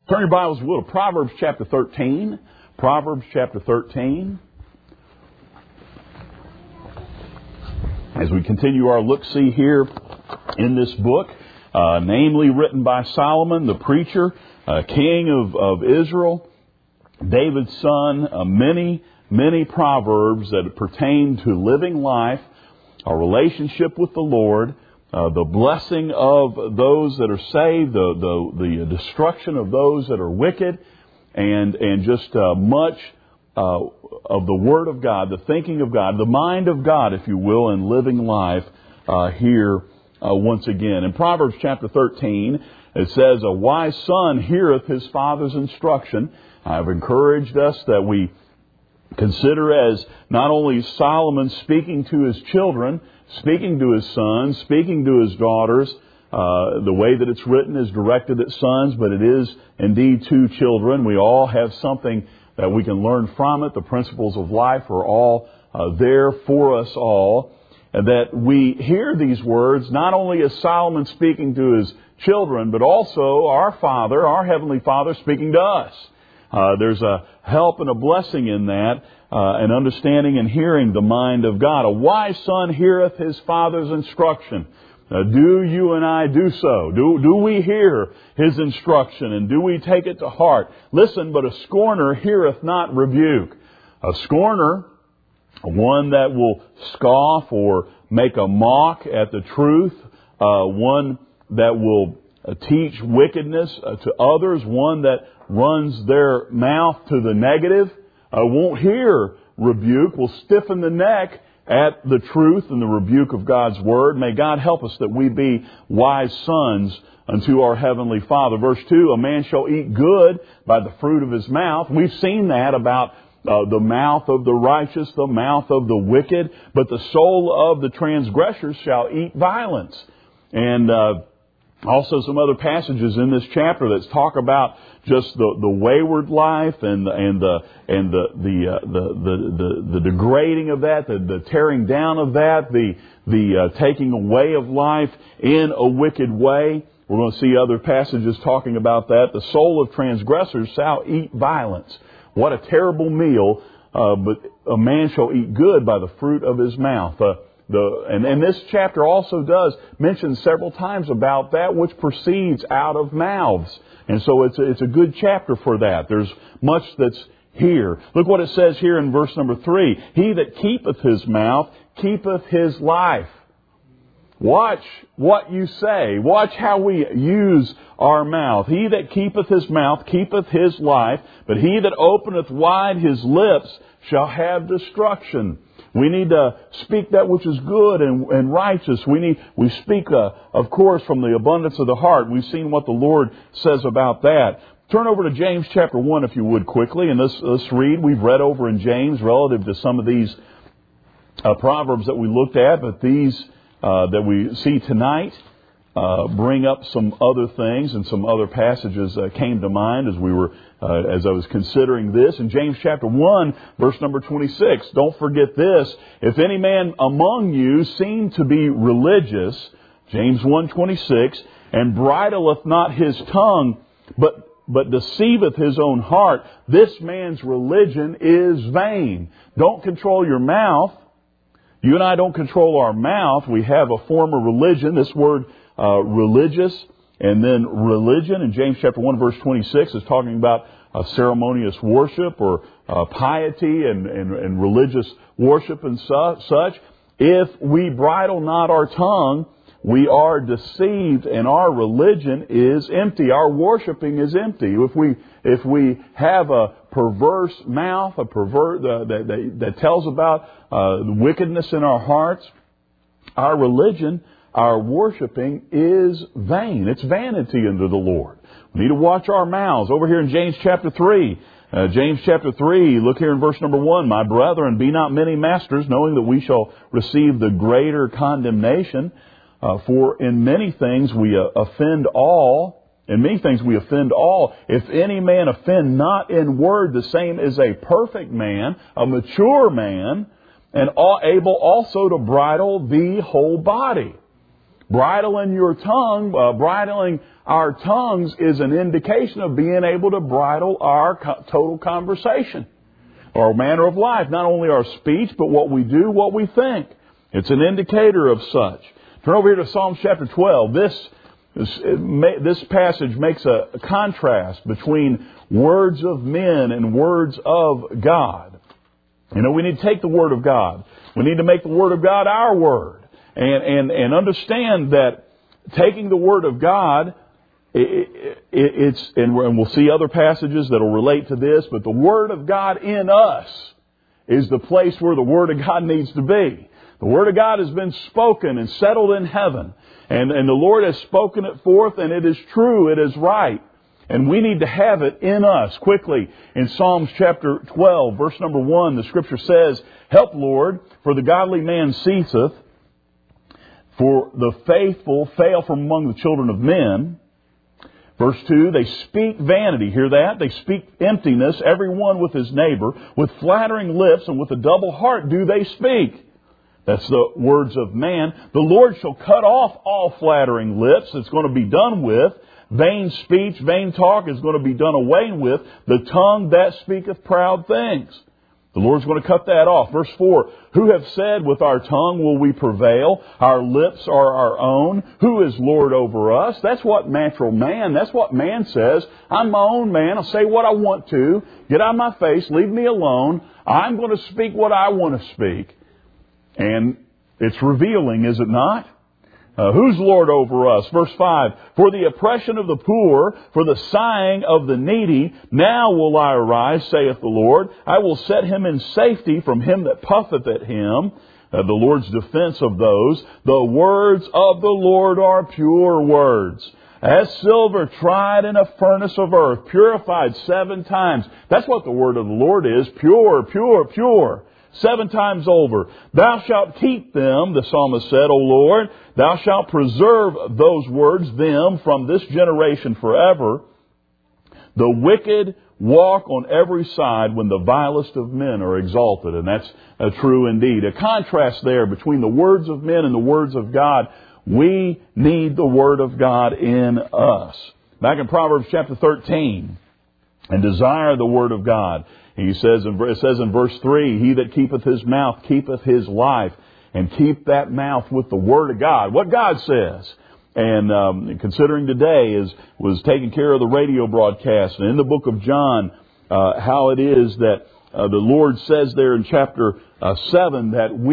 Turn your Bibles, if you will, to Proverbs chapter 13. Proverbs chapter 13. As we continue our look-see here in this book, namely written by Solomon, the preacher, king of Israel, David's son, many proverbs that pertain to living life, our relationship with the Lord, the blessing of those that are saved, the destruction of those that are wicked, and just much of the Word of God, the thinking of God, the mind of God, if you will, in living life here once again. In Proverbs chapter 13, it says, "A wise son heareth his father's instruction." I've encouraged us that we consider as not only Solomon speaking to his children, speaking to his sons, speaking to his daughters. The way that it's written is directed at sons, but it is indeed to children. We all have something that we can learn from it. The principles of life are all there for us all. And that we hear these words not only as Solomon speaking to his children, but also our Father, our Heavenly Father, speaking to us. There's a help and a blessing in that, and understanding and hearing the mind of God. A wise son heareth his father's instruction. Do you and I do so? Do we hear his instruction, and do we take it to heart? Listen, but a scorner heareth not rebuke. A scorner, one that will scoff or make a mock at the truth, one that will teach wickedness to others, one that runs their mouth to the negative, won't hear rebuke, will stiffen the neck at the truth and the rebuke of God's Word. May God help us that we be wise sons unto our Heavenly Father. Verse 2, "A man shall eat good by the fruit of his mouth." We've seen that about the mouth of the righteous, the mouth of the wicked, but the soul of the transgressors shall eat violence. And also some other passages in this chapter that talk about just the wayward life and the degrading of that, the tearing down of that, the taking away of life in a wicked way. We're going to see other passages talking about that. The soul of transgressors shall eat violence. What a terrible meal! But a man shall eat good by the fruit of his mouth. And this chapter also does mention several times about that which proceeds out of mouths. And so it's a good chapter for that. There's much that's here. Look what it says here in verse number 3. "He that keepeth his mouth keepeth his life." Watch what you say. Watch how we use our mouth. "He that keepeth his mouth keepeth his life, but he that openeth wide his lips shall have destruction." We need to speak that which is good and righteous. We speak, of course, from the abundance of the heart. We've seen what the Lord says about that. Turn over to James chapter 1, if you would, quickly, and let's read. We've read over in James relative to some of these proverbs that we looked at, but these that we see tonight bring up some other things, and some other passages came to mind as I was considering this. In James chapter 1, verse number 26, don't forget this: "If any man among you seem to be religious," James 1:26, "and bridleth not his tongue, but deceiveth his own heart, this man's religion is vain." Don't control your mouth. You and I don't control our mouth. We have a form of religion. This word religious, and then religion in James chapter 1 verse 26 is talking about ceremonious worship or piety and religious worship and such. If we bridle not our tongue, we are deceived, and our religion is empty. Our worshiping is empty. If we have a perverse mouth, that tells about the wickedness in our hearts, our religion, our worshiping is vain. It's vanity unto the Lord. We need to watch our mouths. Over here in James chapter 3. James chapter 3, look here in verse number 1. "My brethren, be not many masters, knowing that we shall receive the greater condemnation. For in many things we offend all. In many things we offend all. If any man offend not in word, the same is a perfect man, a mature man, and able also to bridle the whole body." Bridling your tongue, bridling our tongues is an indication of being able to bridle our total conversation, our manner of life, not only our speech, but what we do, what we think. It's an indicator of such. Turn over here to Psalms chapter 12. This passage makes a contrast between words of men and words of God. You know, we need to take the Word of God. We need to make the Word of God our Word. And understand that taking the Word of God, and we'll see other passages that will relate to this, but the Word of God in us is the place where the Word of God needs to be. The Word of God has been spoken and settled in heaven. And the Lord has spoken it forth, and it is true, it is right. And we need to have it in us. Quickly, in Psalms chapter 12, verse number 1, the Scripture says, "Help, Lord, for the godly man ceaseth, for the faithful fail from among the children of men." Verse 2, "They speak vanity." Hear that? They speak emptiness, every one with his neighbor. "With flattering lips and with a double heart do they speak." That's the words of man. "The Lord shall cut off all flattering lips." It's going to be done with. Vain speech, vain talk is going to be done away with. "The tongue that speaketh proud things." The Lord's going to cut that off. Verse 4, "Who have said, with our tongue will we prevail? Our lips are our own. Who is Lord over us?" That's what natural man, that's what man says. "I'm my own man. I'll say what I want to. Get out of my face. Leave me alone. I'm going to speak what I want to speak." And it's revealing, is it not? Who's Lord over us? Verse 5, "For the oppression of the poor, for the sighing of the needy, now will I arise, saith the Lord. I will set him in safety from him that puffeth at him." The Lord's defense of those. "The words of the Lord are pure words, as silver tried in a furnace of earth, purified 7 times. That's what the word of the Lord is. Pure, pure, pure. 7 times over. "Thou shalt keep them," the psalmist said, "O Lord. Thou shalt preserve those words, them from this generation forever. The wicked walk on every side when the vilest of men are exalted." And that's true indeed. A contrast there between the words of men and the words of God. We need the Word of God in us. Back in Proverbs chapter 13, "And desire the Word of God." It says in verse 3, "He that keepeth his mouth keepeth his life." And keep that mouth with the Word of God, what God says. And considering today was taking care of the radio broadcast, and in the book of John, how it is that the Lord says there in chapter 7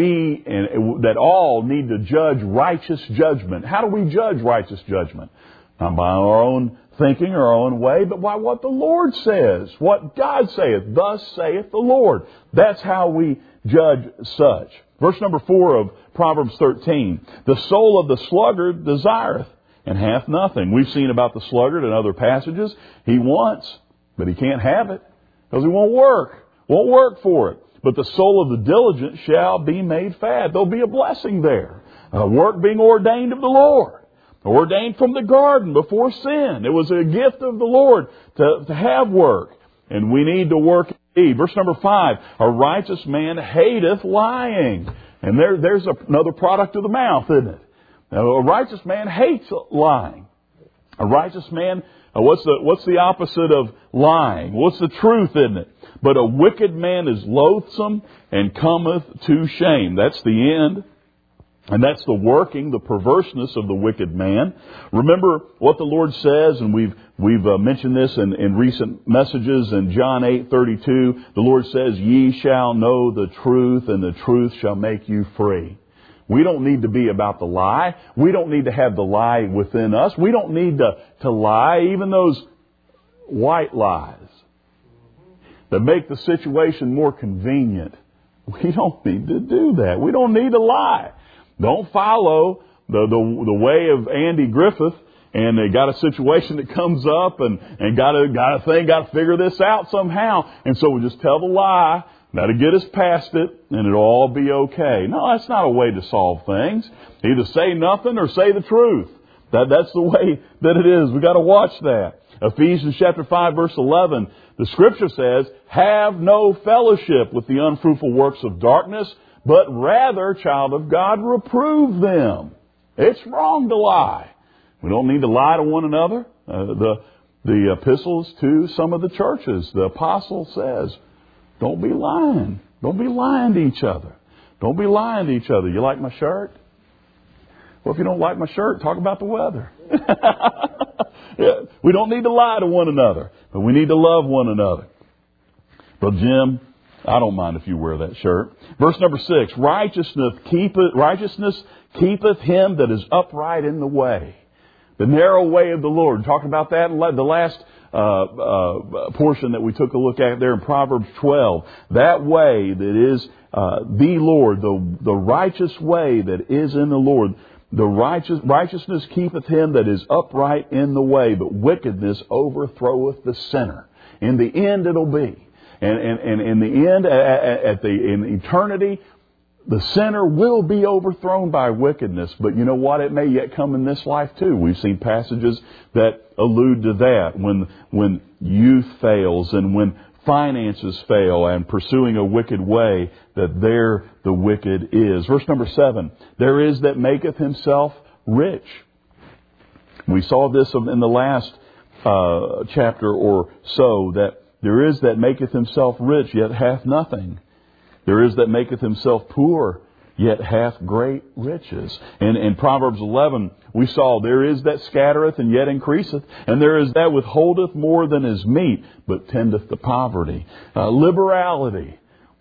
that all need to judge righteous judgment. How do we judge righteous judgment? Not by our own thinking or our own way, but by what the Lord says. What God saith, thus saith the Lord. That's how we judge such. Verse number 4 of Proverbs 13. "The soul of the sluggard desireth, and hath nothing." We've seen about the sluggard in other passages. He wants, but he can't have it, because he won't work for it. "But the soul of the diligent shall be made fat." There'll be a blessing there. Work being ordained of the Lord. Ordained from the garden before sin. It was a gift of the Lord to have work. And we need to work indeed. Verse number 5. "A righteous man hateth lying." And there's another product of the mouth, isn't it? Now, a righteous man hates lying. A righteous man, what's the opposite of lying? What's the truth, isn't it? "But a wicked man is loathsome and cometh to shame." That's the end. And that's the working, the perverseness of the wicked man. Remember what the Lord says, and we've mentioned this in recent messages in John 8:32. The Lord says, "Ye shall know the truth, and the truth shall make you free." We don't need to be about the lie. We don't need to have the lie within us. We don't need to lie, even those white lies that make the situation more convenient. We don't need to do that. We don't need to lie. Don't follow the way of Andy Griffith, and they got a situation that comes up, and got to figure this out somehow, and so we just tell the lie. That'll get us past it, and it'll all be okay. No, that's not a way to solve things. Either say nothing or say the truth. That's the way that it is. We got to watch that. Ephesians chapter 5, verse 11. The Scripture says, "Have no fellowship with the unfruitful works of darkness, but rather, child of God, reprove them." It's wrong to lie. We don't need to lie to one another. The epistles to some of the churches, the apostle says, don't be lying. Don't be lying to each other. Don't be lying to each other. You like my shirt? Well, if you don't like my shirt, talk about the weather. Yeah, we don't need to lie to one another, but we need to love one another. Brother Jim, I don't mind if you wear that shirt. Verse number 6, righteousness keepeth him that is upright in the way. The narrow way of the Lord. Talk about that in the last portion that we took a look at there in Proverbs 12. That way that is the Lord, the righteous way that is in the Lord. The righteousness keepeth him that is upright in the way, but wickedness overthroweth the sinner. In the end it'll be. And in the end, in eternity, the sinner will be overthrown by wickedness. But you know what? It may yet come in this life too. We've seen passages that allude to that. When youth fails and when finances fail and pursuing a wicked way, that there the wicked is. Verse number 7, there is that maketh himself rich. We saw this in the last chapter or so, that there is that maketh himself rich, yet hath nothing. There is that maketh himself poor, yet hath great riches. And in Proverbs 11, we saw there is that scattereth and yet increaseth, and there is that withholdeth more than is meet, but tendeth to poverty. Liberality.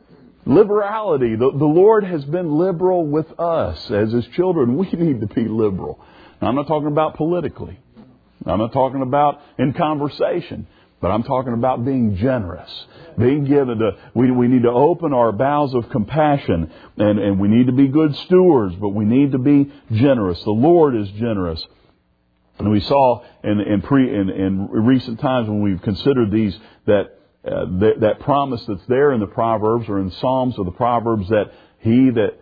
The Lord has been liberal with us as His children. We need to be liberal. Now, I'm not talking about politically. I'm not talking about in conversation. But I'm talking about being generous, being given to, we need to open our bowels of compassion, and we need to be good stewards, but we need to be generous. The Lord is generous. And we saw in recent times when we've considered these, that promise that's there in the Proverbs or in Psalms or the Proverbs, that he that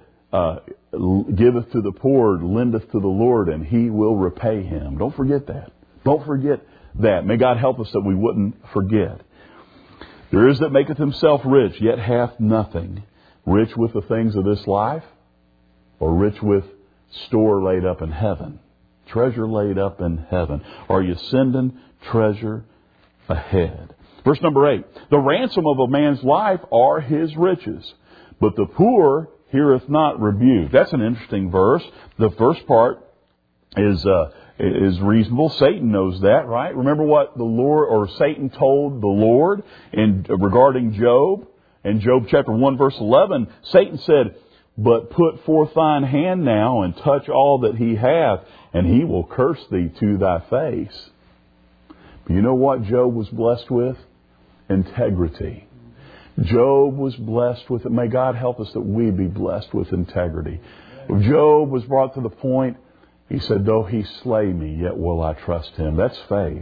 giveth to the poor lendeth to the Lord, and He will repay him. Don't forget that. Don't forget that. May God help us that we wouldn't forget. There is that maketh himself rich, yet hath nothing. Rich with the things of this life, or rich with store laid up in heaven? Treasure laid up in heaven. Are you sending treasure ahead? Verse number 8. The ransom of a man's life are his riches, but the poor heareth not rebuke. That's an interesting verse. The first part is reasonable. Satan knows that, right? Remember what the Lord, or Satan, told the Lord regarding Job? In Job chapter 1 verse 11, Satan said, but put forth thine hand now and touch all that he hath, and he will curse thee to thy face. But you know what Job was blessed with? Integrity. Job was blessed with it. May God help us that we be blessed with integrity. Job was brought to the point, he said, though he slay me, yet will I trust him. That's faith.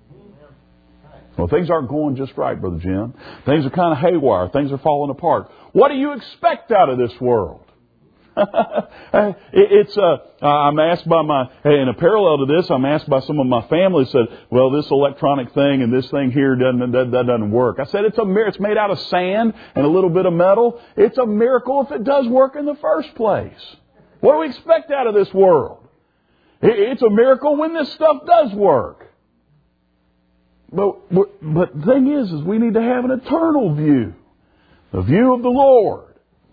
Well, things aren't going just right, Brother Jim. Things are kind of haywire. Things are falling apart. What do you expect out of this world? I'm asked by in a parallel to this, I'm asked by some of my family, said, well, this electronic thing and this thing here doesn't work. I said, it's made out of sand and a little bit of metal. It's a miracle if it does work in the first place. What do we expect out of this world? It's a miracle when this stuff does work. But the thing is we need to have an eternal view. The view of the Lord.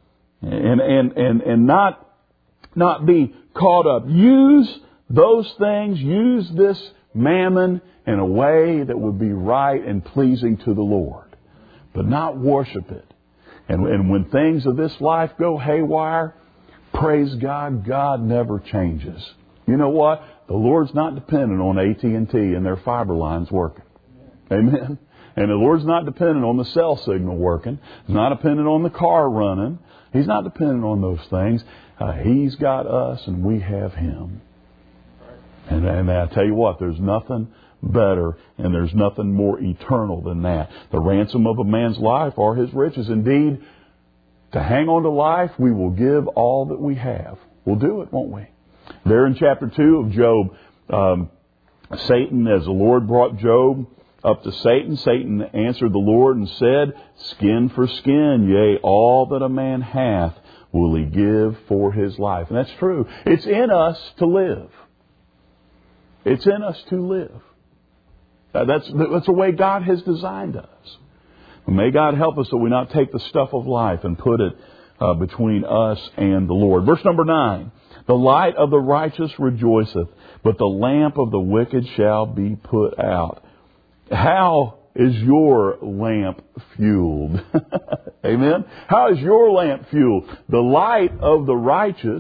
And not be caught up. Use those things, use this mammon in a way that would be right and pleasing to the Lord. But not worship it. And when things of this life go haywire, praise God, God never changes. You know what? The Lord's not dependent on AT&T and their fiber lines working. Amen? And the Lord's not dependent on the cell signal working. He's not dependent on the car running. He's not dependent on those things. He's got us and we have Him. And I tell you what, there's nothing better and there's nothing more eternal than that. The ransom of a man's life are his riches. Indeed, to hang on to life, we will give all that we have. We'll do it, won't we? There in chapter 2 of Job, Satan, as the Lord brought Job up to Satan. Satan answered the Lord and said, skin for skin, yea, all that a man hath will he give for his life. And that's true. It's in us to live. It's in us to live. That's the way God has designed us. May God help us that we not take the stuff of life and put it between us and the Lord. Verse number 9. The light of the righteous rejoiceth, but the lamp of the wicked shall be put out. How is your lamp fueled? Amen? How is your lamp fueled? The light of the righteous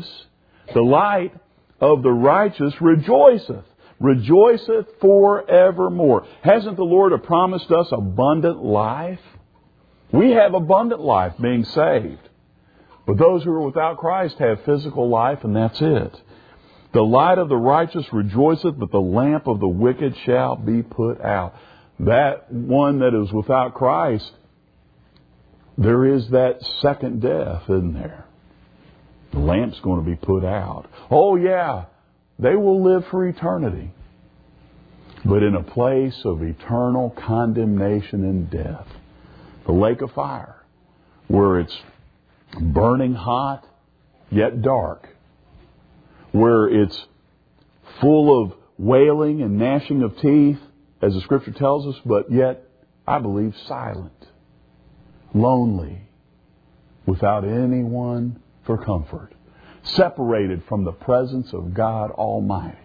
rejoiceth. Rejoiceth forevermore. Hasn't the Lord promised us abundant life? We have abundant life being saved. But those who are without Christ have physical life, and that's it. The light of the righteous rejoiceth, but the lamp of the wicked shall be put out. That one that is without Christ, there is that second death, isn't there? The lamp's going to be put out. Oh yeah, they will live for eternity, but in a place of eternal condemnation and death. The lake of fire, where it's burning hot, yet dark. Where it's full of wailing and gnashing of teeth, as the Scripture tells us, but yet, I believe, silent. Lonely. Without anyone for comfort. Separated from the presence of God Almighty.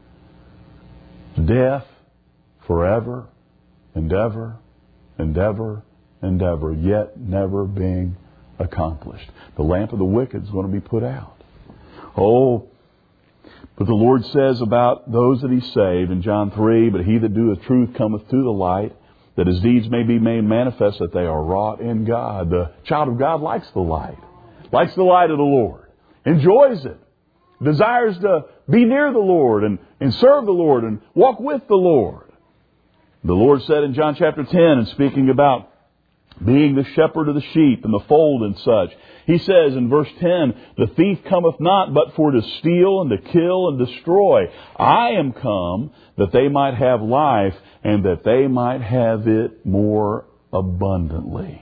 Death forever and ever and ever and ever, yet never being accomplished. The lamp of the wicked is going to be put out. Oh, but the Lord says about those that He saved in John 3, but he that doeth truth cometh to the light, that his deeds may be made manifest that they are wrought in God. The child of God likes the light. Likes the light of the Lord. Enjoys it. Desires to be near the Lord and serve the Lord and walk with the Lord. The Lord said in John chapter 10, and speaking about being the shepherd of the sheep and the fold and such, He says in verse 10, the thief cometh not but for to steal and to kill and destroy. I am come that they might have life and that they might have it more abundantly.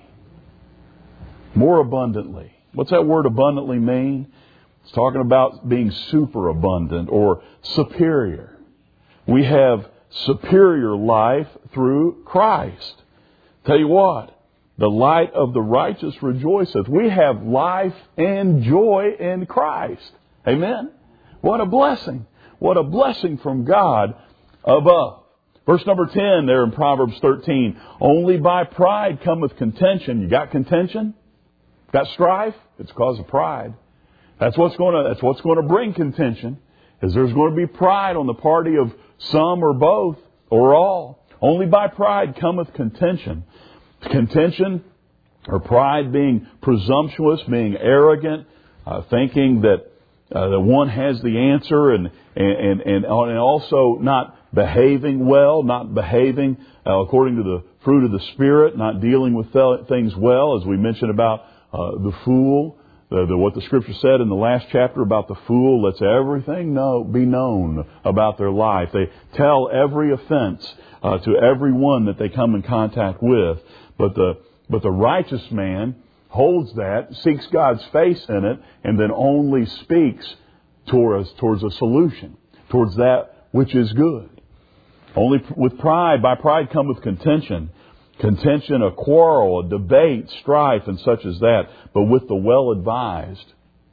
More abundantly. What's that word abundantly mean? It's talking about being superabundant or superior. We have superior life through Christ. Tell you what, the light of the righteous rejoiceth. We have life and joy in Christ. Amen? What a blessing. What a blessing from God above. Verse number 10 there in Proverbs 13. Only by pride cometh contention. You got contention? Got strife? It's because of pride. That's what's going to bring contention. Is there's going to be pride on the party of some or both or all. Only by pride cometh contention. Contention or pride being presumptuous, being arrogant, thinking that one has the answer and also not behaving well, not behaving according to the fruit of the Spirit, not dealing with things well, as we mentioned about the fool. What the Scripture said in the last chapter about the fool lets everything be known about their life. They tell every offense to everyone that they come in contact with. But the righteous man holds that, seeks God's face in it, and then only speaks towards a solution, towards that which is good. Only with pride, by pride cometh contention. Contention, a quarrel, a debate, strife, and such as that. But with the well-advised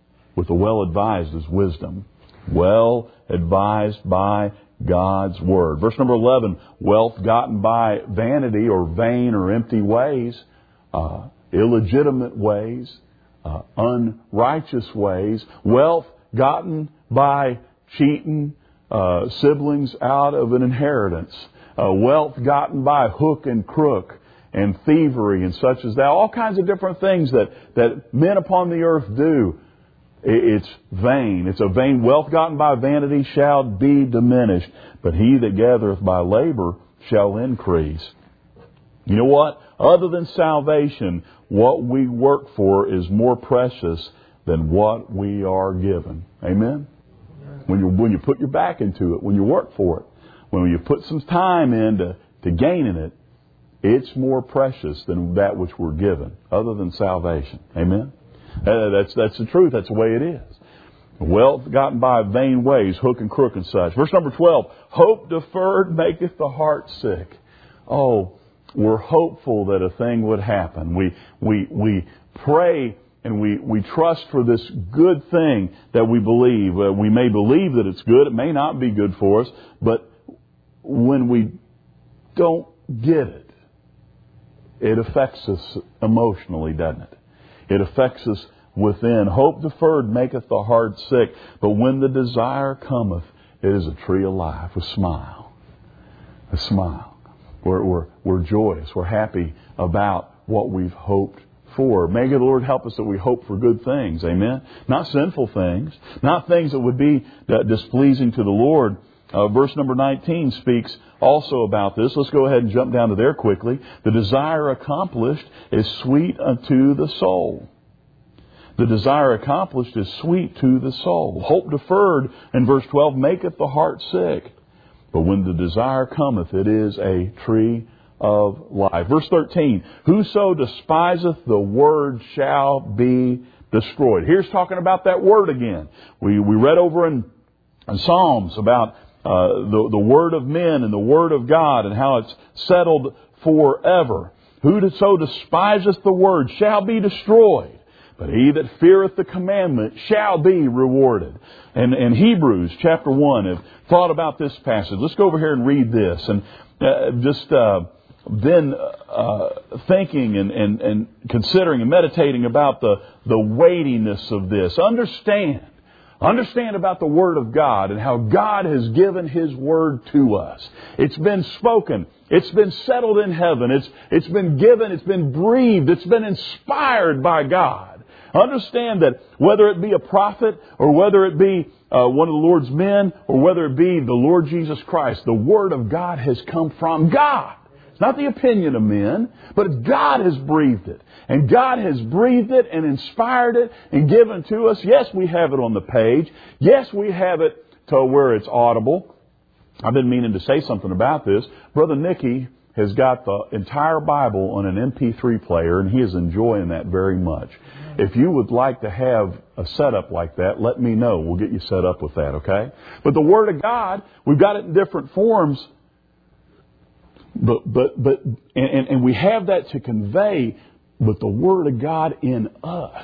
is wisdom. Well advised by God's Word. Verse number 11, wealth gotten by vanity or vain or empty ways, illegitimate ways, unrighteous ways. Wealth gotten by cheating siblings out of an inheritance. Wealth gotten by hook and crook and thievery and such as that. All kinds of different things that men upon the earth do. It's vain. It's a vain. Wealth gotten by vanity shall be diminished, but he that gathereth by labor shall increase. You know what? Other than salvation, what we work for is more precious than what we are given. Amen? When you put your back into it, when you work for it, when you put some time in to gain in it, it's more precious than that which we're given, other than salvation. Amen? That's the truth. That's the way it is. Wealth gotten by vain ways, hook and crook and such. Verse number 12, hope deferred maketh the heart sick. Oh, we're hopeful that a thing would happen. We pray and we trust for this good thing that we believe. We may believe that it's good. It may not be good for us. But when we don't get it, it affects us emotionally, doesn't it? It affects us within. Hope deferred maketh the heart sick. But when the desire cometh, it is a tree of life. A smile. A smile. We're joyous. We're happy about what we've hoped for. May the Lord help us that we hope for good things. Amen? Not sinful things. Not things that would be displeasing to the Lord. Verse number 19 speaks also about this. Let's go ahead and jump down to there quickly. The desire accomplished is sweet unto the soul. The desire accomplished is sweet to the soul. Hope deferred, in verse 12, maketh the heart sick. But when the desire cometh, it is a tree of life. Verse 13, whoso despiseth the word shall be destroyed. Here's talking about that word again. We read over in Psalms about the word of men and the word of God and how it's settled forever. Whoso despiseth the word shall be destroyed. But he that feareth the commandment shall be rewarded. And Hebrews chapter 1 have thought about this passage. Let's go over here and read this. And then thinking and considering and meditating about the weightiness of this. Understand about the Word of God and how God has given His Word to us. It's been spoken. It's been settled in heaven. It's been given. It's been breathed. It's been inspired by God. Understand that whether it be a prophet or whether it be one of the Lord's men or whether it be the Lord Jesus Christ, the Word of God has come from God. It's not the opinion of men, but God has breathed it. And God has breathed it and inspired it and given to us. Yes, we have it on the page. Yes, we have it to where it's audible. I've been meaning to say something about this. Brother Nicky has got the entire Bible on an MP3 player, and he is enjoying that very much. If you would like to have a setup like that, let me know. We'll get you set up with that, okay? But the Word of God, we've got it in different forms, but we have that to convey. But the Word of God in us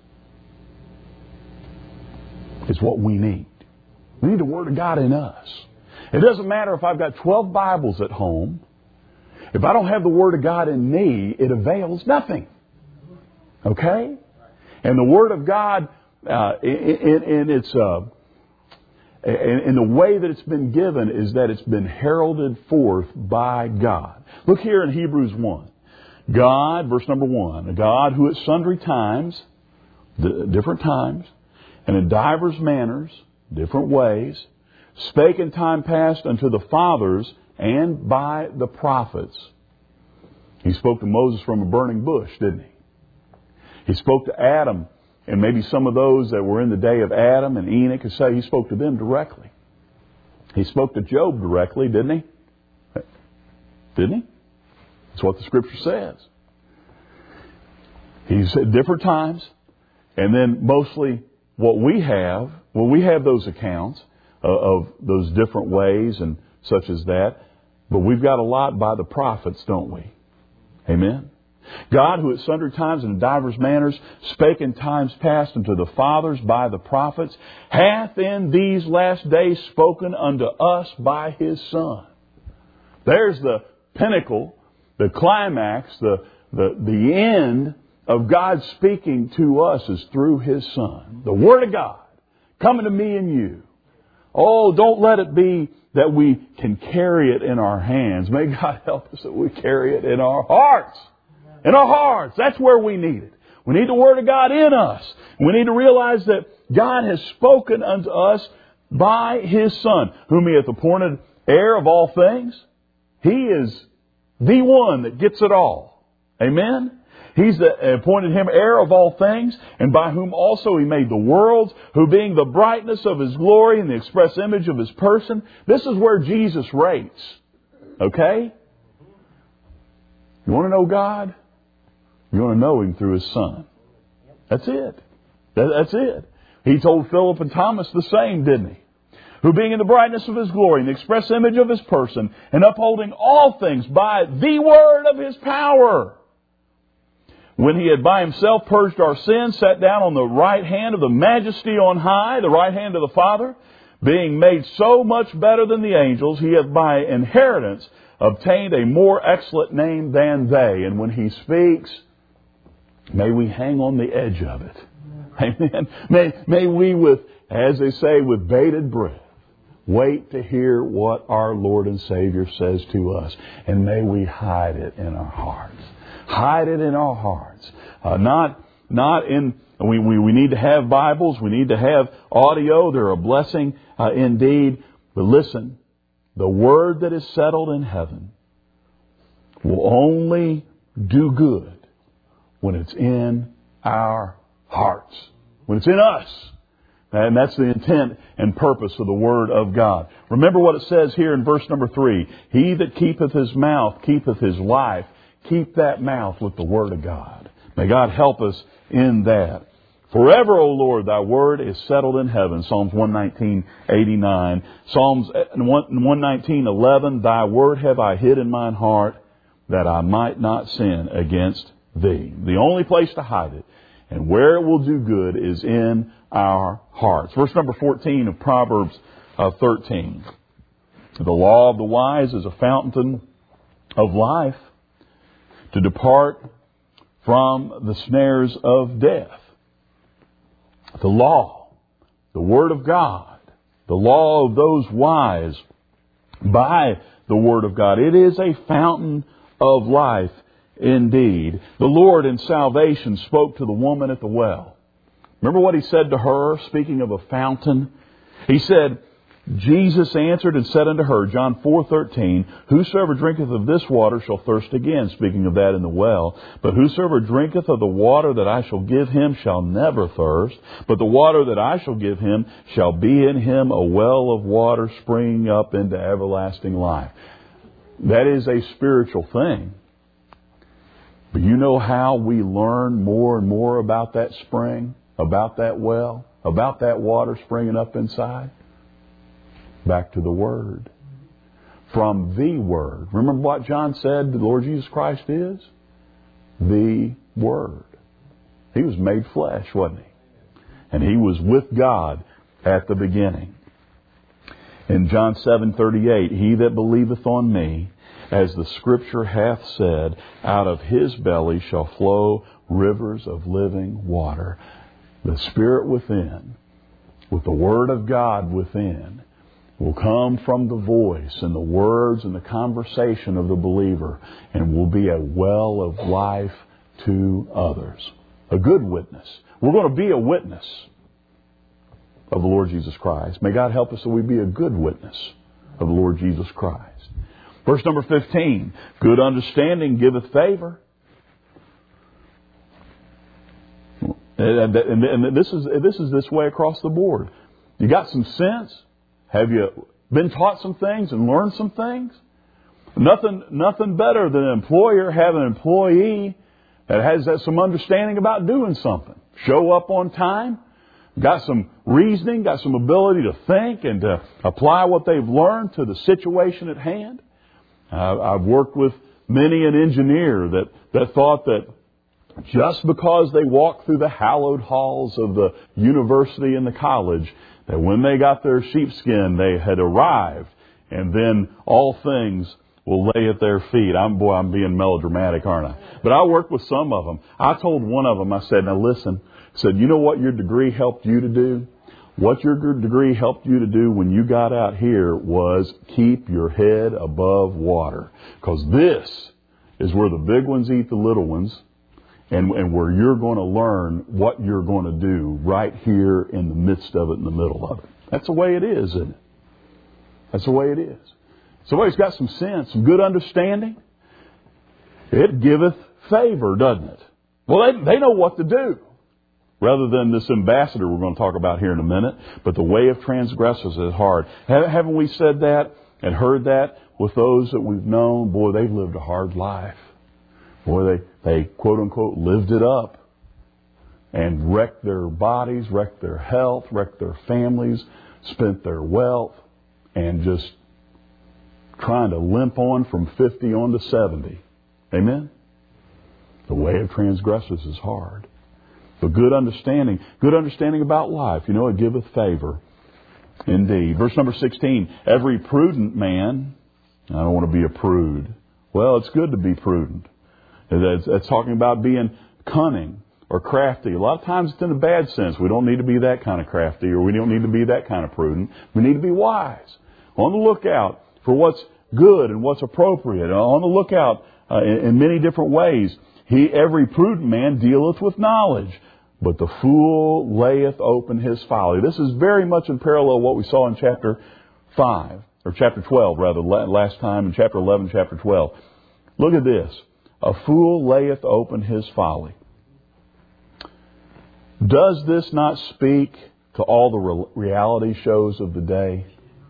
is what we need. We need the Word of God in us. It doesn't matter if I've got 12 Bibles at home. If I don't have the Word of God in me, it avails nothing. Okay? And the Word of God, in the way that it's been given, is that it's been heralded forth by God. Look here in Hebrews 1. God, verse number 1, a God who at sundry times, different times, and in divers manners, different ways, spake in time past unto the fathers and by the prophets. He spoke to Moses from a burning bush, didn't he? He spoke to Adam, and maybe some of those that were in the day of Adam and Enoch, and say he spoke to them directly. He spoke to Job directly, didn't he? Didn't he? That's what the Scripture says. He's at different times, and then mostly what we have those accounts of those different ways and such as that, but we've got a lot by the prophets, don't we? Amen? God, who at sundry times and in divers manners spake in times past unto the fathers by the prophets, hath in these last days spoken unto us by His Son. There's the pinnacle, the climax, the end of God speaking to us is through His Son. The Word of God coming to me and you. Oh, don't let it be that we can carry it in our hands. May God help us that we carry it in our hearts. In our hearts. That's where we need it. We need the Word of God in us. We need to realize that God has spoken unto us by His Son, whom He hath appointed heir of all things. He is the one that gets it all. Amen? He's appointed Him heir of all things, and by whom also He made the worlds, who being the brightness of His glory and the express image of His person. This is where Jesus reigns. Okay? You want to know God? You want to know Him through His Son. That's it. That's it. He told Philip and Thomas the same, didn't He? Who being in the brightness of His glory, and the express image of His person, and upholding all things by the word of His power, when He had by Himself purged our sins, sat down on the right hand of the Majesty on high, the right hand of the Father, being made so much better than the angels, He hath by inheritance obtained a more excellent name than they. And when He speaks, may we hang on the edge of it. Amen. May we, with, as they say, with bated breath, wait to hear what our Lord and Savior says to us. And may we hide it in our hearts. Hide it in our hearts. We need to have Bibles. We need to have audio. They're a blessing indeed. But listen, the word that is settled in heaven will only do good when it's in our hearts. When it's in us. And that's the intent and purpose of the Word of God. Remember what it says here in verse number 3. He that keepeth his mouth keepeth his life. Keep that mouth with the Word of God. May God help us in that. Forever, O Lord, Thy Word is settled in heaven. Psalms 119:89. Psalms 119:11. Thy Word have I hid in mine heart, that I might not sin against Thee. The only place to hide it and where it will do good is in our hearts. Verse number 14 of Proverbs 13. The law of the wise is a fountain of life, to depart from the snares of death. The law, the Word of God, the law of those wise by the Word of God. It is a fountain of life indeed. The Lord in salvation spoke to the woman at the well. Remember what He said to her, speaking of a fountain? He said, Jesus answered and said unto her, John 4:13, Whosoever drinketh of this water shall thirst again, speaking of that in the well. But whosoever drinketh of the water that I shall give him shall never thirst. But the water that I shall give him shall be in him a well of water springing up into everlasting life. That is a spiritual thing. But you know how we learn more and more about that spring, about that well, about that water springing up inside? Back to the Word. From the Word. Remember what John said the Lord Jesus Christ is? The Word. He was made flesh, wasn't He? And He was with God at the beginning. In John 7:38, He that believeth on me, as the Scripture hath said, out of his belly shall flow rivers of living water. The Spirit within, with the Word of God within, will come from the voice and the words and the conversation of the believer, and will be a well of life to others. A good witness. We're going to be a witness of the Lord Jesus Christ. May God help us that we be a good witness of the Lord Jesus Christ. Verse number 15, good understanding giveth favor. And this is this way across the board. You got some sense? Have you been taught some things and learned some things? Nothing better than an employer having an employee that has some understanding about doing something. Show up on time, got some reasoning, got some ability to think and to apply what they've learned to the situation at hand. I've worked with many an engineer that thought that just because they walked through the hallowed halls of the university and the college, that when they got their sheepskin, they had arrived, and then all things will lay at their feet. I'm being melodramatic, aren't I? But I worked with some of them. I told one of them, I said, now listen, I said, you know what your degree helped you to do? What your degree helped you to do when you got out here was keep your head above water. Because this is where the big ones eat the little ones, and where you're going to learn what you're going to do right here in the midst of it, in the middle of it. That's the way it is, isn't it? That's the way it is. Somebody's got some sense, some good understanding. It giveth favor, doesn't it? Well, they know what to do. Rather than this ambassador we're going to talk about here in a minute. But the way of transgressors is hard. Haven't we said that and heard that with those that we've known? Boy, they've lived a hard life. Boy, they quote unquote lived it up and wrecked their bodies, wrecked their health, wrecked their families, spent their wealth, and just trying to limp on from 50 on to 70. Amen? The way of transgressors is hard. But good understanding about life, it giveth favor. Indeed. Verse number 16, every prudent man, I don't want to be a prude. Well, it's good to be prudent. It's talking about being cunning or crafty. A lot of times it's in a bad sense. We don't need to be that kind of crafty, or we don't need to be that kind of prudent. We need to be wise. On the lookout for what's good and what's appropriate. On the lookout in many different ways. Every prudent man dealeth with knowledge, but the fool layeth open his folly. This is very much in parallel with what we saw in chapter 5, or chapter 12 rather, last time in chapter 11, chapter 12. Look at this. A fool layeth open his folly. Does this not speak to all the reality shows of the day?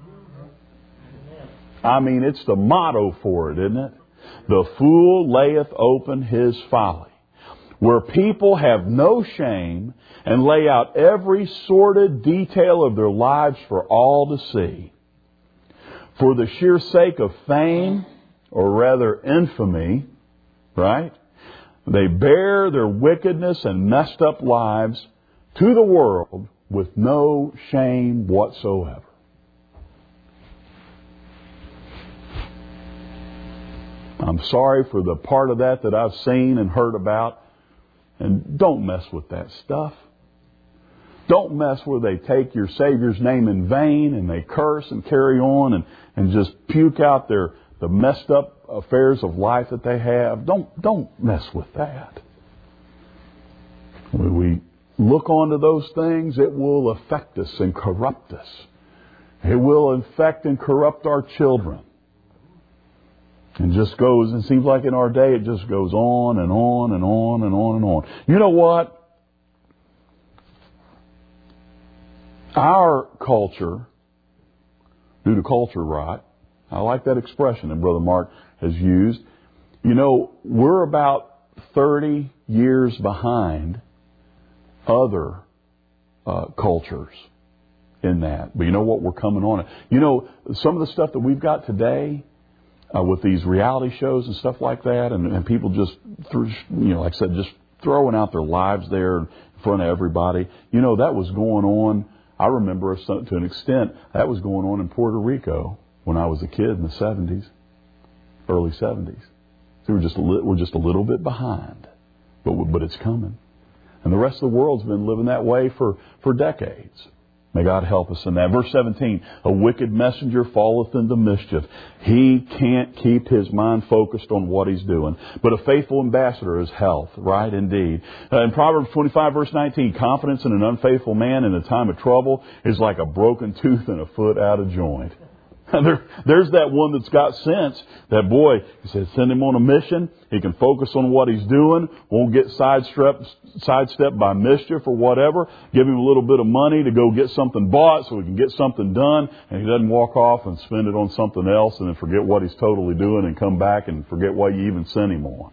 I mean, it's the motto for it, isn't it? The fool layeth open his folly. Where people have no shame and lay out every sordid detail of their lives for all to see. For the sheer sake of fame, or rather infamy, right? They bear their wickedness and messed up lives to the world with no shame whatsoever. I'm sorry for the part of that I've seen and heard about. And don't mess with that stuff. Don't mess where they take your Savior's name in vain and they curse and carry on and just puke out the messed up affairs of life that they have. Don't mess with that. When we look onto those things, it will affect us and corrupt us. It will infect and corrupt our children. And just goes, and it seems like in our day it just goes on and on and on and on and on. You know what? Our culture, due to culture rot, I like that expression that Brother Mark has used. We're about 30 years behind other cultures in that. But you know what? We're coming on it. Some of the stuff that we've got today, with these reality shows and stuff like that, and people just, like I said, just throwing out their lives there in front of everybody. That was going on. I remember to an extent that was going on in Puerto Rico when I was a kid in the 70s, early 70s. So we're just a little bit behind, but it's coming, and the rest of the world's been living that way for decades. May God help us in that. Verse 17, a wicked messenger falleth into mischief. He can't keep his mind focused on what he's doing. But a faithful ambassador is health, right? Indeed. In Proverbs 25, verse 19, confidence in an unfaithful man in a time of trouble is like a broken tooth and a foot out of joint. There's that one that's got sense. That boy, he said, send him on a mission. He can focus on what he's doing. Won't get sidestepped by mischief or whatever. Give him a little bit of money to go get something bought so he can get something done. And he doesn't walk off and spend it on something else and then forget what he's totally doing and come back and forget what you even sent him on.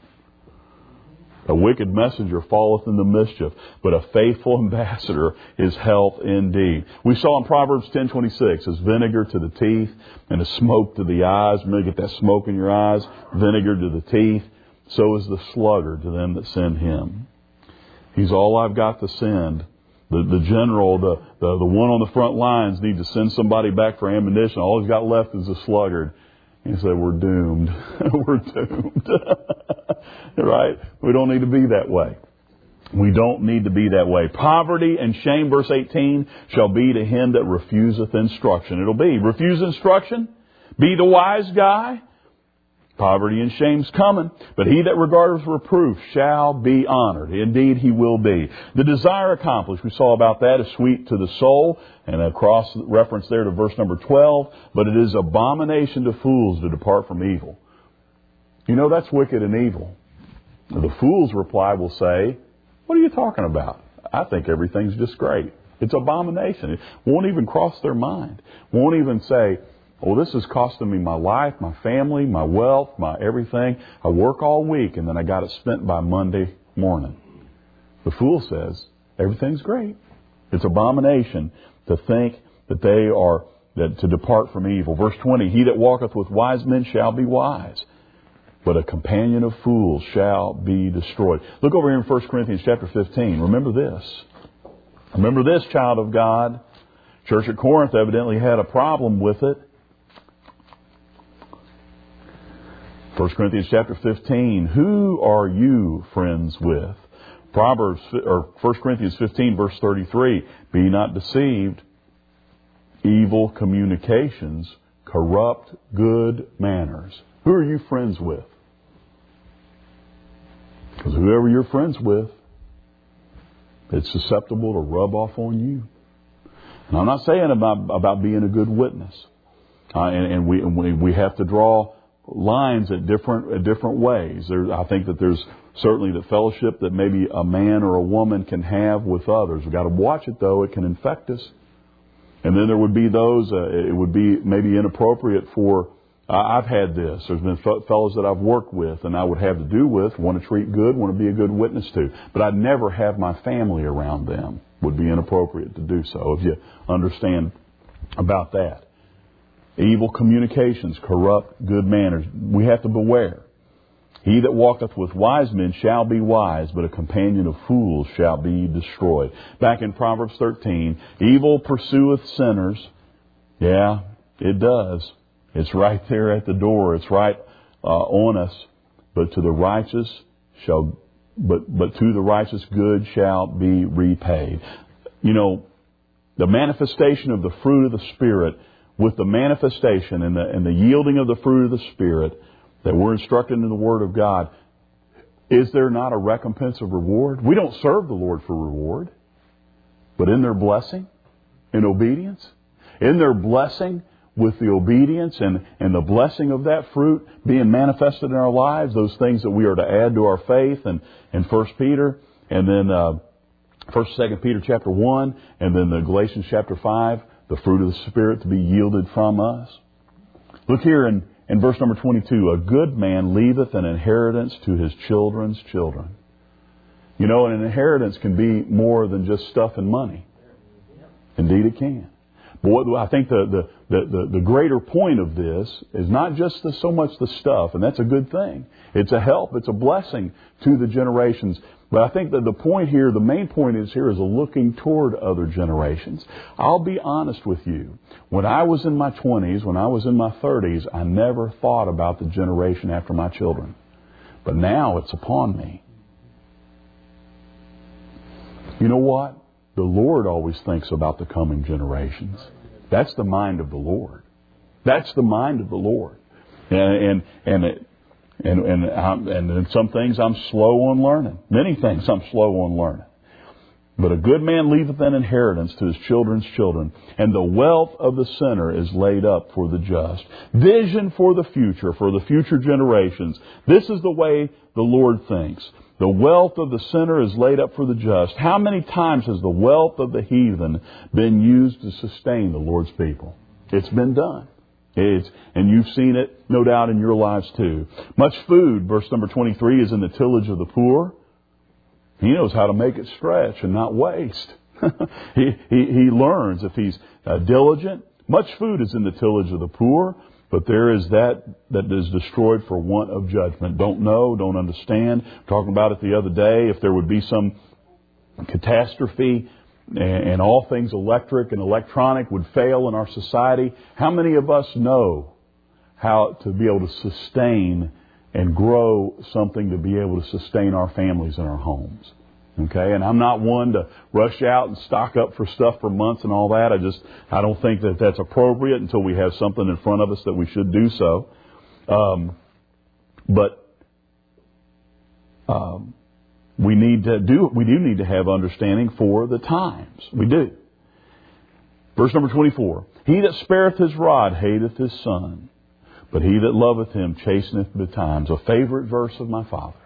A wicked messenger falleth into mischief, but a faithful ambassador is health indeed. We saw in Proverbs 10:26, as vinegar to the teeth and as smoke to the eyes. Remember, get that smoke in your eyes, vinegar to the teeth. So is the sluggard to them that send him. He's all I've got to send. The general, the one on the front lines need to send somebody back for ammunition. All he's got left is a sluggard. And say, we're doomed. We're doomed. Right? We don't need to be that way. We don't need to be that way. Poverty and shame, verse 18, shall be to him that refuseth instruction. It'll be, refuse instruction? Be the wise guy? Poverty and shame's coming, but he that regardeth reproof shall be honored. Indeed, he will be. The desire accomplished, we saw about that, is sweet to the soul, and a cross reference there to verse number 12, but it is abomination to fools to depart from evil. That's wicked and evil. The fool's reply will say, what are you talking about? I think everything's just great. It's abomination. It won't even cross their mind. Won't even say, Oh, this is costing me my life, my family, my wealth, my everything. I work all week and then I got it spent by Monday morning. The fool says, everything's great. It's abomination to think that to depart from evil. Verse 20, he that walketh with wise men shall be wise, but a companion of fools shall be destroyed. Look over here in 1 Corinthians chapter 15. Remember this. Remember this, child of God. Church at Corinth evidently had a problem with it. 1 Corinthians chapter 15. Who are you friends with? 1 Corinthians 15 verse 33. Be not deceived. Evil communications corrupt good manners. Who are you friends with? Because whoever you're friends with, it's susceptible to rub off on you. And I'm not saying about being a good witness. And we have to draw lines at different ways. I think that there's certainly the fellowship that maybe a man or a woman can have with others. We've got to watch it, though. It can infect us. And then there would be those, it would be maybe inappropriate for, I've had this. There's been fellows that I've worked with and I would have to do with, want to treat good, want to be a good witness to. But I'd never have my family around them. Would be inappropriate to do so, if you understand about that. Evil communications corrupt good manners. We have to beware. He that walketh with wise men shall be wise, but a companion of fools shall be destroyed. Back in Proverbs 13, evil pursueth sinners. Yeah, it does. It's right there at the door. It's right on us. But to the righteous good shall be repaid. You know, the manifestation of the fruit of the Spirit, with the manifestation and the yielding of the fruit of the Spirit that we're instructed in the Word of God, is there not a recompense of reward? We don't serve the Lord for reward, but in their blessing, in obedience, in their blessing with the obedience and the blessing of that fruit being manifested in our lives, those things that we are to add to our faith, and 1 Peter, and then 1st, 2nd Peter chapter 1, and then the Galatians chapter 5, the fruit of the Spirit to be yielded from us. Look here in verse number 22, a good man leaveth an inheritance to his children's children. You know, an inheritance can be more than just stuff and money. Indeed it can. But I think the greater point of this is not just so much the stuff, and that's a good thing. It's a help, it's a blessing to the generations. But I think that the point here, the main point is here, is a looking toward other generations. I'll be honest with you. When I was in my 20s, when I was in my 30s, I never thought about the generation after my children. But now it's upon me. You know what? The Lord always thinks about the coming generations. That's the mind of the Lord. That's the mind of the Lord. And some things I'm slow on learning. Many things I'm slow on learning. But a good man leaveth an inheritance to his children's children, and the wealth of the sinner is laid up for the just. Vision for the future generations. This is the way the Lord thinks. The wealth of the sinner is laid up for the just. How many times has the wealth of the heathen been used to sustain the Lord's people? It's been done. And you've seen it, no doubt, in your lives too. Much food, verse number 23, is in the tillage of the poor. He knows how to make it stretch and not waste. He learns if he's diligent. Much food is in the tillage of the poor, but there is that is destroyed for want of judgment. Don't know, don't understand. Talking about it the other day, if there would be some catastrophe and all things electric and electronic would fail in our society, how many of us know how to be able to sustain and grow something to be able to sustain our families and our homes? Okay, and I'm not one to rush out and stock up for stuff for months and all that. I don't think that that's appropriate until we have something in front of us that we should do so. We do need to have understanding for the times. We do. Verse number 24. He that spareth his rod hateth his son, but he that loveth him chasteneth betimes. A favorite verse of my father.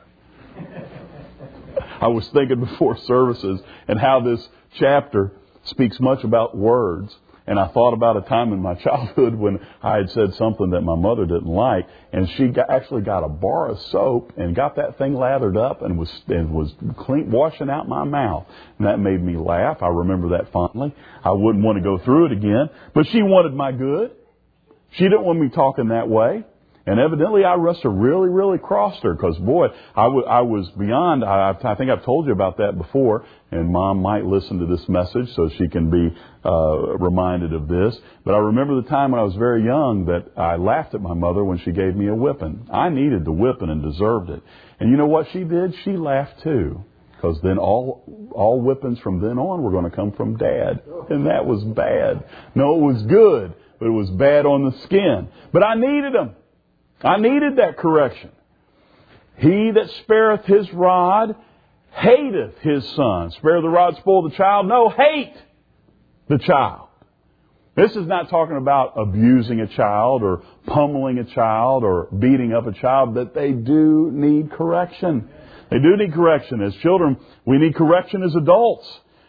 I was thinking before services and how this chapter speaks much about words. And I thought about a time in my childhood when I had said something that my mother didn't like, and she actually got a bar of soap and got that thing lathered up and was clean, washing out my mouth. And that made me laugh. I remember that fondly. I wouldn't want to go through it again. But she wanted my good. She didn't want me talking that way. And evidently I must have really, really crossed her because, boy, I was beyond. I think I've told you about that before. And Mom might listen to this message so she can be reminded of this. But I remember the time when I was very young that I laughed at my mother when she gave me a whipping. I needed the whipping and deserved it. And you know what she did? She laughed too. Because then all whippings from then on were going to come from Dad. And that was bad. No, it was good, but it was bad on the skin. But I needed them. I needed that correction. He that spareth his rod hateth his son. Spare the rod, spoil the child. No, hate the child. This is not talking about abusing a child or pummeling a child or beating up a child, but they do need correction. They do need correction. As children, we need correction as adults.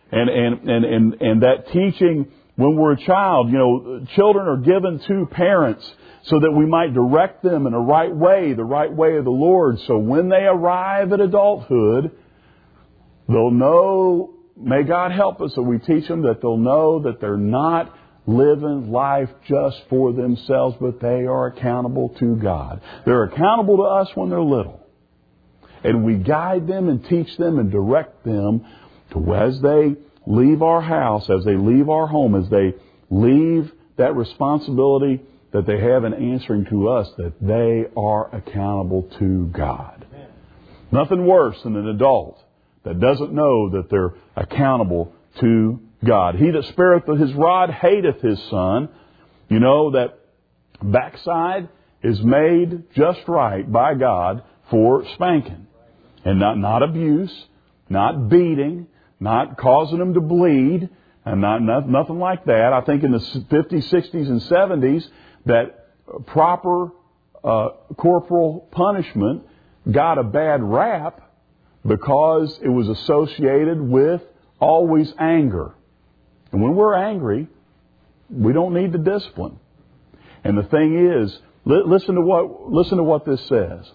And that teaching when we're a child, you know, children are given to parents so that we might direct them in the right way of the Lord. So when they arrive at adulthood, they'll know, may God help us that we teach them that they'll know that they're not living life just for themselves, but they are accountable to God. They're accountable to us when they're little. And we guide them and teach them and direct them to as they leave our house, as they leave our home, as they leave that responsibility that they have in answering to us, that they are accountable to God. Amen. Nothing worse than an adult that doesn't know that they're accountable to God. He that spareth his rod hateth his son. You know that backside is made just right by God for spanking. And not abuse, not beating, not causing them to bleed, and nothing like that. I think in the 50s, 60s, and 70s, that proper corporal punishment got a bad rap because it was associated with always anger. And when we're angry, we don't need the discipline. And the thing is, listen to what this says.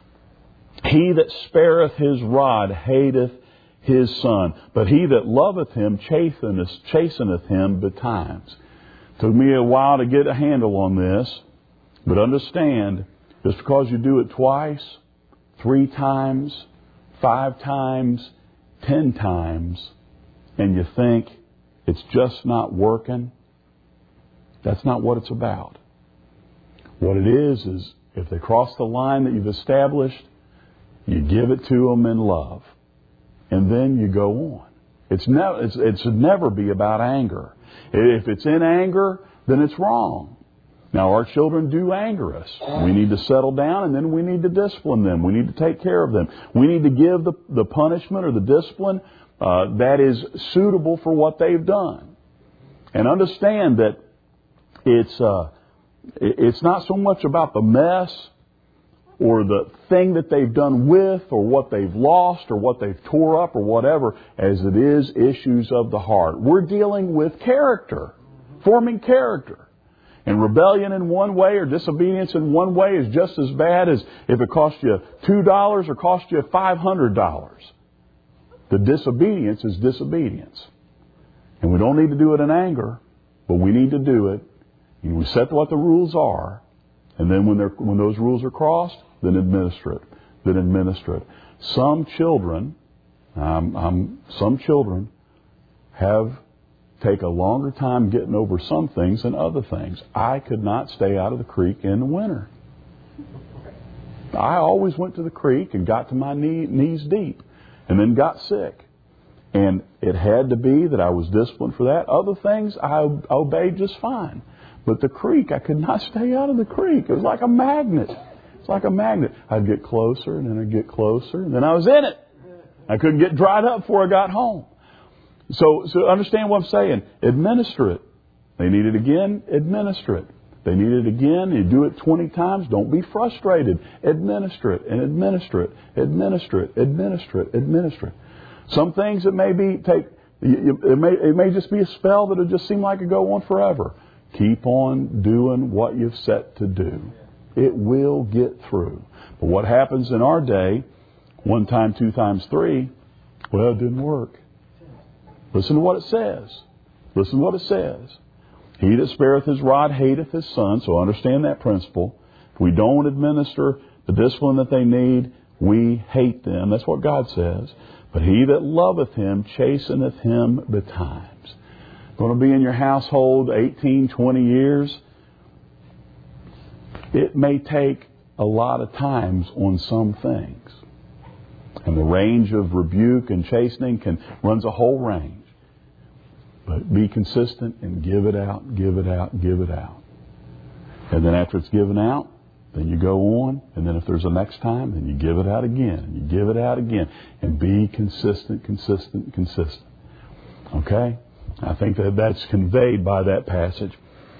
He that spareth his rod hateth his son, but he that loveth him chasteneth him betimes. Took me a while to get a handle on this, but understand, just because you do it twice, 3 times, 5 times, 10 times, and you think it's just not working, that's not what it's about. What it is if they cross the line that you've established, you give it to them in love. And then you go on. It should never be about anger. If it's in anger, then it's wrong. Now, our children do anger us. We need to settle down, and then we need to discipline them. We need to take care of them. We need to give the punishment or the discipline that is suitable for what they've done. And understand that it's not so much about the mess or the thing that they've done with, or what they've lost, or what they've tore up, or whatever, as it is issues of the heart. We're dealing with character, forming character. And rebellion in one way or disobedience in one way is just as bad as if it cost you $2 or cost you $500. The disobedience is disobedience. And we don't need to do it in anger, but we need to do it. And we set what the rules are. And then when those rules are crossed, then administer it. Then administer it. Some children take a longer time getting over some things than other things. I could not stay out of the creek in the winter. I always went to the creek and got to my knees deep, and then got sick. And it had to be that I was disciplined for that. Other things I obeyed just fine. But the creek, I could not stay out of the creek. It was like a magnet. It's like a magnet. I'd get closer, and then I'd get closer, and then I was in it. I couldn't get dried up before I got home. So understand what I'm saying. Administer it. They need it again, administer it. They need it again, you do it 20 times, don't be frustrated. Administer it, and administer it, administer it, administer it, administer it. Some things that maybe It may just be a spell that'll just seem like it go on forever. Keep on doing what you've set to do. It will get through. But what happens in our day, 1 time, 2 times, 3, well, it didn't work. Listen to what it says. Listen to what it says. He that spareth his rod hateth his son. So understand that principle. If we don't administer the discipline that they need, we hate them. That's what God says. But he that loveth him chasteneth him betimes. Going to be in your household 18, 20 years. It may take a lot of times on some things. And the range of rebuke and chastening runs a whole range. But be consistent and give it out, give it out, give it out. And then after it's given out, then you go on. And then if there's a next time, then you give it out again. And you give it out again. And be consistent, consistent, consistent. Okay? I think that's conveyed by that passage.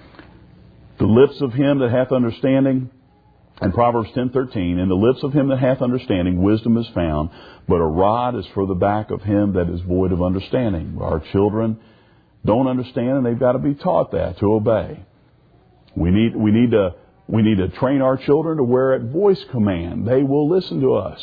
The lips of him that hath understanding, in Proverbs 10:13, in the lips of him that hath understanding, wisdom is found, but a rod is for the back of him that is void of understanding. Our children don't understand, and they've got to be taught that, to obey. We need to train our children to where at voice command they will listen to us.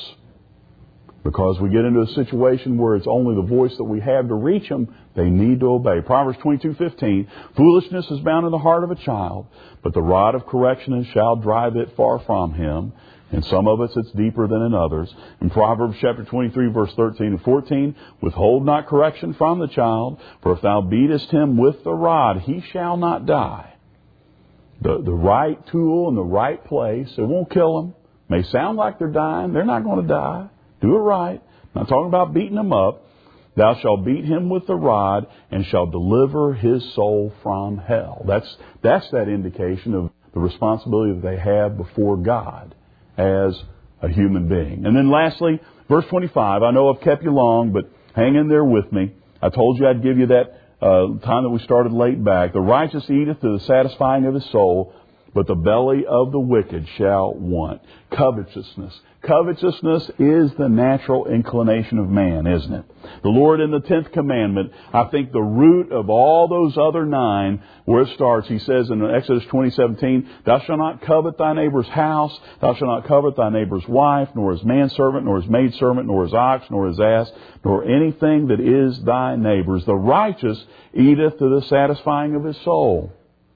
Because we get into a situation where it's only the voice that we have to reach them, they need to obey. Proverbs 22:15, foolishness is bound in the heart of a child, but the rod of correction shall drive it far from him. In some of us it's deeper than in others. In Proverbs chapter 23, verse 13 and 14, withhold not correction from the child, for if thou beatest him with the rod, he shall not die. The right tool in the right place, it won't kill them. May sound like they're dying, they're not going to die. Do it right. I'm not talking about beating them up. Thou shalt beat him with the rod and shalt deliver his soul from hell. That's that indication of the responsibility that they have before God as a human being. And then lastly, verse 25. I know I've kept you long, but hang in there with me. I told you I'd give you that time that we started late back. The righteous eateth to the satisfying of his soul, but the belly of the wicked shall want. Covetousness. Covetousness is the natural inclination of man, isn't it? The Lord in the 10th commandment, I think the root of all those other 9, where it starts, He says in Exodus 20:17, thou shalt not covet thy neighbor's house, thou shalt not covet thy neighbor's wife, nor his manservant, nor his maidservant, nor his ox, nor his ass, nor anything that is thy neighbor's. The righteous eateth to the satisfying of his soul,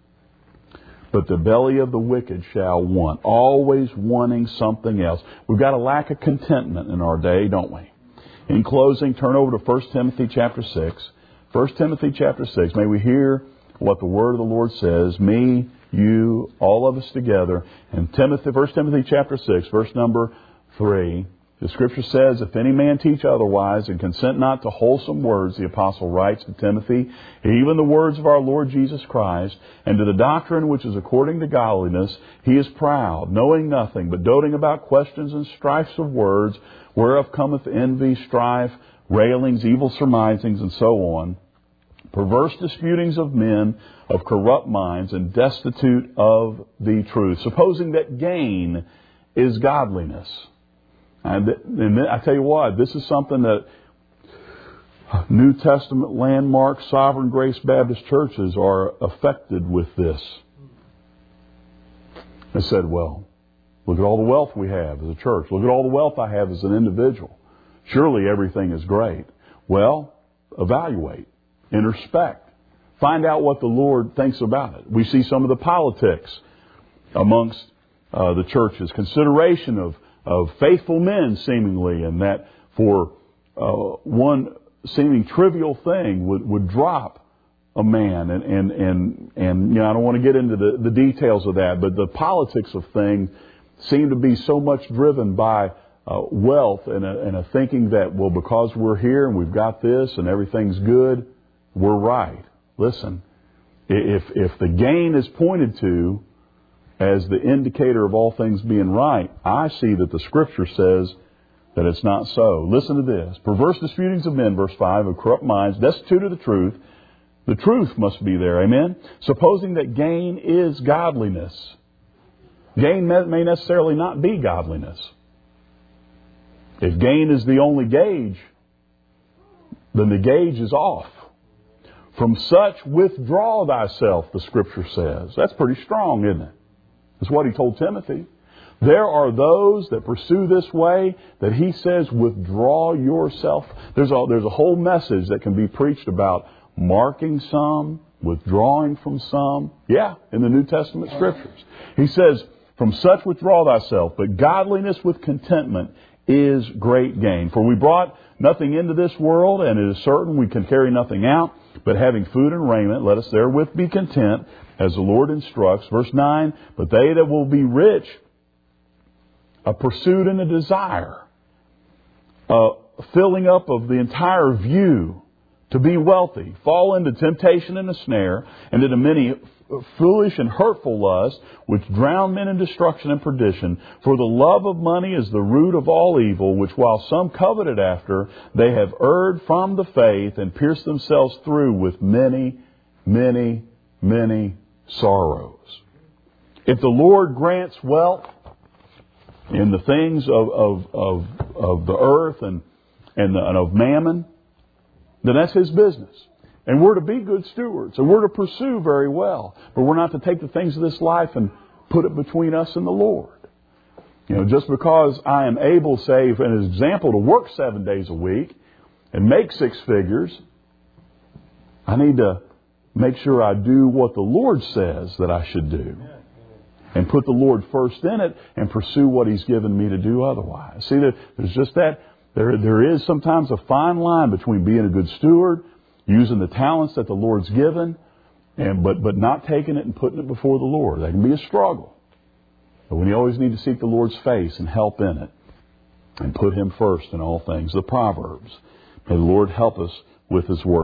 but the belly of the wicked shall want. Always wanting something else. We've got a lack of contentment in our day, don't we? In closing, turn over to 1 Timothy chapter 6. 1 Timothy chapter 6. May we hear what the word of the Lord says. Me, you, all of us together. And 1 Timothy chapter 6, verse number 3. The Scripture says, if any man teach otherwise and consent not to wholesome words, the apostle writes to Timothy, even the words of our Lord Jesus Christ, and to the doctrine which is according to godliness, he is proud, knowing nothing, but doting about questions and strifes of words, whereof cometh envy, strife, railings, evil surmisings, and so on, perverse disputings of men of corrupt minds, and destitute of the truth, supposing that gain is godliness. And I tell you what, this is something that New Testament landmark Sovereign Grace Baptist churches are affected with this. They said, well, look at all the wealth we have as a church. Look at all the wealth I have as an individual. Surely everything is great. Well, evaluate, introspect, find out what the Lord thinks about it. We see some of the politics amongst the churches, consideration of faithful men, seemingly, and that for one seeming trivial thing would drop a man. And you know, I don't want to get into the details of that, but the politics of things seem to be so much driven by wealth and a thinking that, well, because we're here and we've got this and everything's good, we're right. Listen, if the gain is pointed to as the indicator of all things being right, I see that the Scripture says that it's not so. Listen to this. Perverse disputings of men, verse 5, of corrupt minds, destitute of the truth. The truth must be there, amen? Supposing that gain is godliness. Gain may necessarily not be godliness. If gain is the only gauge, then the gauge is off. From such withdraw thyself, the Scripture says. That's pretty strong, isn't it? That's what he told Timothy. There are those that pursue this way that he says, withdraw yourself. There's a whole message that can be preached about marking some, withdrawing from some. Yeah, in the New Testament Scriptures. He says, from such withdraw thyself, but godliness with contentment is great gain. For we brought nothing into this world, and it is certain we can carry nothing out. But having food and raiment, let us therewith be content, as the Lord instructs. Verse 9, but they that will be rich, a pursuit and a desire, a filling up of the entire view to be wealthy, fall into temptation and a snare, and into many foolish and hurtful lusts, which drown men in destruction and perdition. For the love of money is the root of all evil, which while some coveted after, they have erred from the faith and pierced themselves through with many, many, many sorrows. If the Lord grants wealth in the things of the earth and of mammon, then that's His business. And we're to be good stewards. And we're to pursue very well. But we're not to take the things of this life and put it between us and the Lord. You know, just because I am able, say, for an example, to work 7 days a week and make 6 figures, I need to make sure I do what the Lord says that I should do. And put the Lord first in it and pursue what He's given me to do otherwise. See, there's just that. There is sometimes a fine line between being a good steward, using the talents that the Lord's given, but not taking it and putting it before the Lord. That can be a struggle. But we always need to seek the Lord's face and help in it. And put Him first in all things. The Proverbs. May the Lord help us with His word.